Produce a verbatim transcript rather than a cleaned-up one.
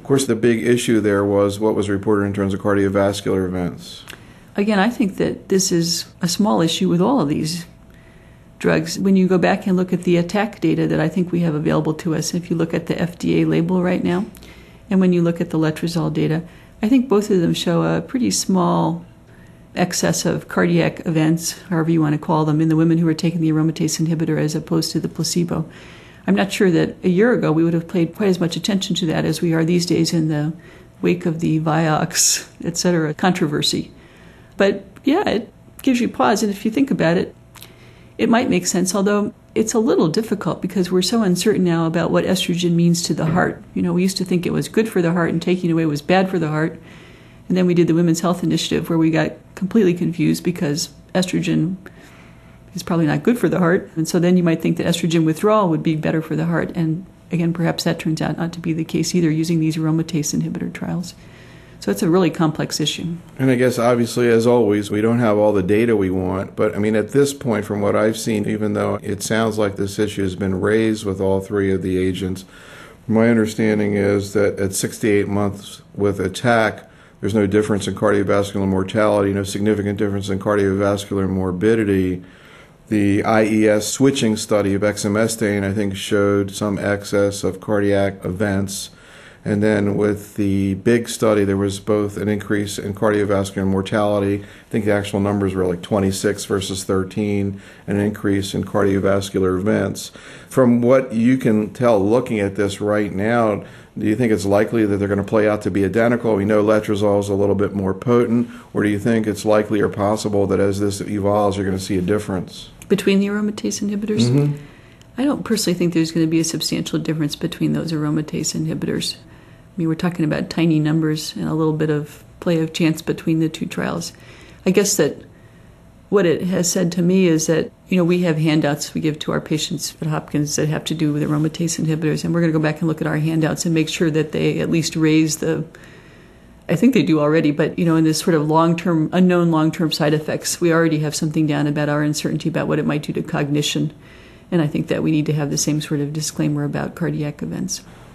course, the big issue there was what was reported in terms of cardiovascular events. Again, I think that this is a small issue with all of these drugs. When you go back and look at the attack data that I think we have available to us, if you look at the F D A label right now, and when you look at the letrozole data, I think both of them show a pretty small excess of cardiac events, however you want to call them, in the women who were taking the aromatase inhibitor as opposed to the placebo. I'm not sure that a year ago we would have paid quite as much attention to that as we are these days in the wake of the Vioxx, et cetera, controversy. But yeah, it gives you pause, and if you think about it, it might make sense, although it's a little difficult because we're so uncertain now about what estrogen means to the heart. You know, we used to think it was good for the heart and taking it away was bad for the heart. And then we did the Women's Health Initiative where we got completely confused because estrogen is probably not good for the heart. And so then you might think that estrogen withdrawal would be better for the heart. And again, perhaps that turns out not to be the case either using these aromatase inhibitor trials. So it's a really complex issue. And I guess obviously, as always, we don't have all the data we want. But I mean, at this point, from what I've seen, even though it sounds like this issue has been raised with all three of the agents, my understanding is that at sixty-eight months with attack, there's no difference in cardiovascular mortality, no significant difference in cardiovascular morbidity. The I E S switching study of exemestane, I think, showed some excess of cardiac events. And then with the big study, there was both an increase in cardiovascular mortality. I think the actual numbers were like twenty-six versus thirteen, and an increase in cardiovascular events. From what you can tell looking at this right now, do you think it's likely that they're going to play out to be identical? We know letrozole is a little bit more potent, or do you think it's likely or possible that as this evolves, you're going to see a difference? Between the aromatase inhibitors? Mm-hmm. I don't personally think there's going to be a substantial difference between those aromatase inhibitors. I mean, we're talking about tiny numbers and a little bit of play of chance between the two trials. I guess that what it has said to me is that, you know, we have handouts we give to our patients at Hopkins that have to do with aromatase inhibitors, and we're going to go back and look at our handouts and make sure that they at least raise the, I think they do already, but, you know, in this sort of long-term, unknown long-term side effects, we already have something down about our uncertainty about what it might do to cognition. And I think that we need to have the same sort of disclaimer about cardiac events.